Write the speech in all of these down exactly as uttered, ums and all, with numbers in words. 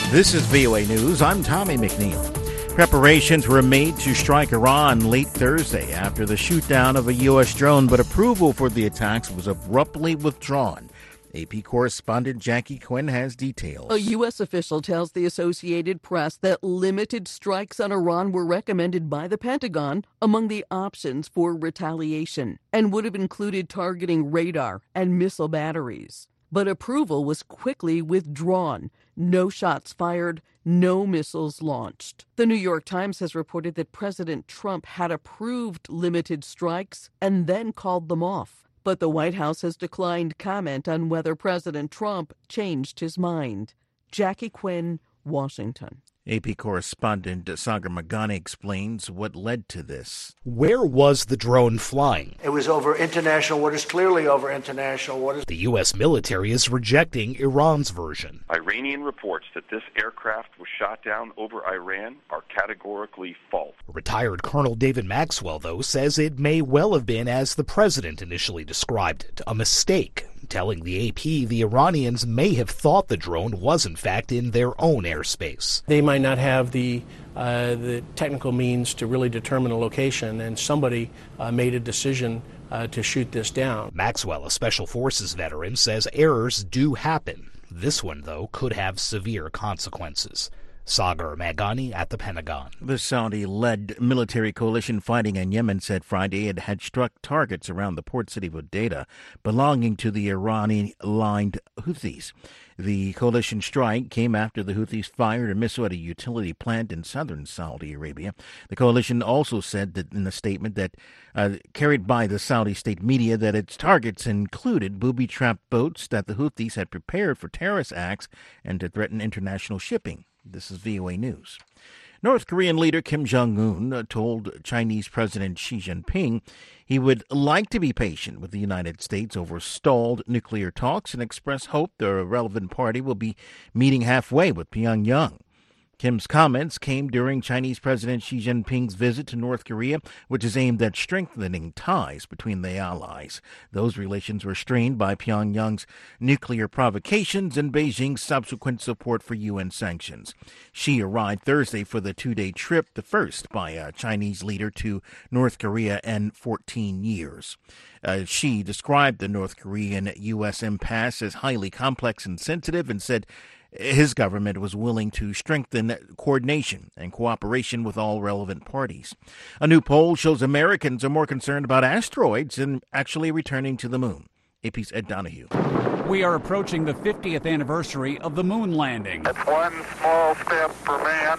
This is V O A News. I'm Tommy McNeil. Preparations were made to strike Iran late Thursday after the shoot-down of a U S drone, but approval for the attacks was abruptly withdrawn. A P correspondent Jackie Quinn has details. A U S official tells the Associated Press that limited strikes on Iran were recommended by the Pentagon among the options for retaliation and would have included targeting radar and missile batteries. But approval was quickly withdrawn. No shots fired, no missiles launched. The New York Times has reported that President Trump had approved limited strikes and then called them off. But the White House has declined comment on whether President Trump changed his mind. Jackie Quinn, Washington. A P correspondent Sagar Meghani explains what led to this. Where was the drone flying? It was over international waters, clearly over international waters. The U S military is rejecting Iran's version. Iranian reports that this aircraft was shot down over Iran are categorically false. Retired Colonel David Maxwell, though, says it may well have been as the president initially described it, a mistake, telling the A P the Iranians may have thought the drone was in fact in their own airspace. They might not have the uh, the technical means to really determine a location, and somebody uh, made a decision uh, to shoot this down. Maxwell, a Special Forces veteran, says errors do happen. This one, though, could have severe consequences. Sagar Meghani at the Pentagon. The Saudi-led military coalition fighting in Yemen said Friday it had struck targets around the port city of Hodeidah belonging to the Iranian-aligned Houthis. The coalition strike came after the Houthis fired a missile at a utility plant in southern Saudi Arabia. The coalition also said that in a statement that uh, carried by the Saudi state media that its targets included booby-trapped boats that the Houthis had prepared for terrorist acts and to threaten international shipping. This is V O A News. North Korean leader Kim Jong-un told Chinese President Xi Jinping he would like to be patient with the United States over stalled nuclear talks and expressed hope the relevant party will be meeting halfway with Pyongyang. Kim's comments came during Chinese President Xi Jinping's visit to North Korea, which is aimed at strengthening ties between the allies. Those relations were strained by Pyongyang's nuclear provocations and Beijing's subsequent support for U N sanctions. Xi arrived Thursday for the two-day trip, the first by a Chinese leader to North Korea in fourteen years. Uh, Xi described the North Korean U S impasse as highly complex and sensitive and said his government was willing to strengthen coordination and cooperation with all relevant parties. A new poll shows Americans are more concerned about asteroids than actually returning to the moon. A P's Ed Donahue. We are approaching the fiftieth anniversary of the moon landing. It's one small step for man,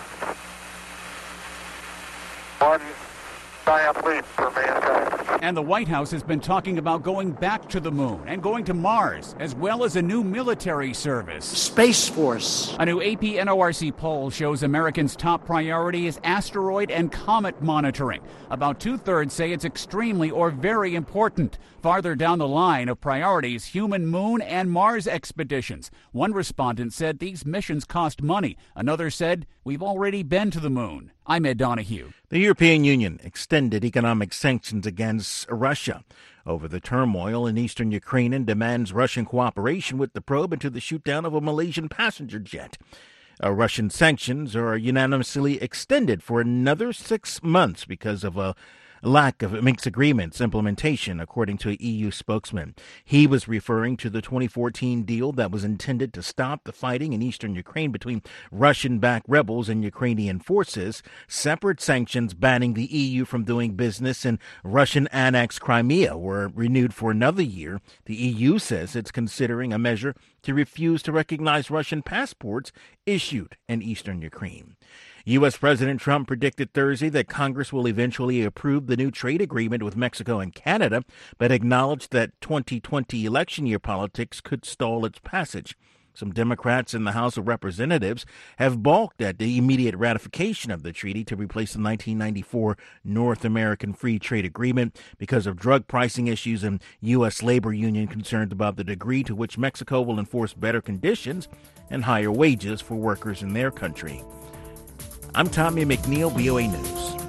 one giant leap for mankind. And the White House has been talking about going back to the moon and going to Mars, as well as a new military service. Space Force. A new A P N O R C poll shows Americans' top priority is asteroid and comet monitoring. About two-thirds say it's extremely or very important. Farther down the line of priorities, human moon and Mars expeditions. One respondent said these missions cost money. Another said, we've already been to the moon. I'm Ed Donahue. The European Union extended economic sanctions against Russia over the turmoil in eastern Ukraine and demands Russian cooperation with the probe into the shootdown of a Malaysian passenger jet. Uh, Russian sanctions are unanimously extended for another six months because of a lack of Minsk agreement's implementation, according to an E U spokesman. He was referring to the twenty fourteen deal that was intended to stop the fighting in eastern Ukraine between Russian-backed rebels and Ukrainian forces. Separate sanctions banning the E U from doing business in Russian-annexed Crimea were renewed for another year. The E U says it's considering a measure to refuse to recognize Russian passports issued in eastern Ukraine. U S. President Trump predicted Thursday that Congress will eventually approve the new trade agreement with Mexico and Canada, but acknowledged that twenty twenty election year politics could stall its passage. Some Democrats in the House of Representatives have balked at the immediate ratification of the treaty to replace the nineteen ninety-four North American Free Trade Agreement because of drug pricing issues and U S labor union concerns about the degree to which Mexico will enforce better conditions and higher wages for workers in their country. I'm Tommy McNeil, V O A News.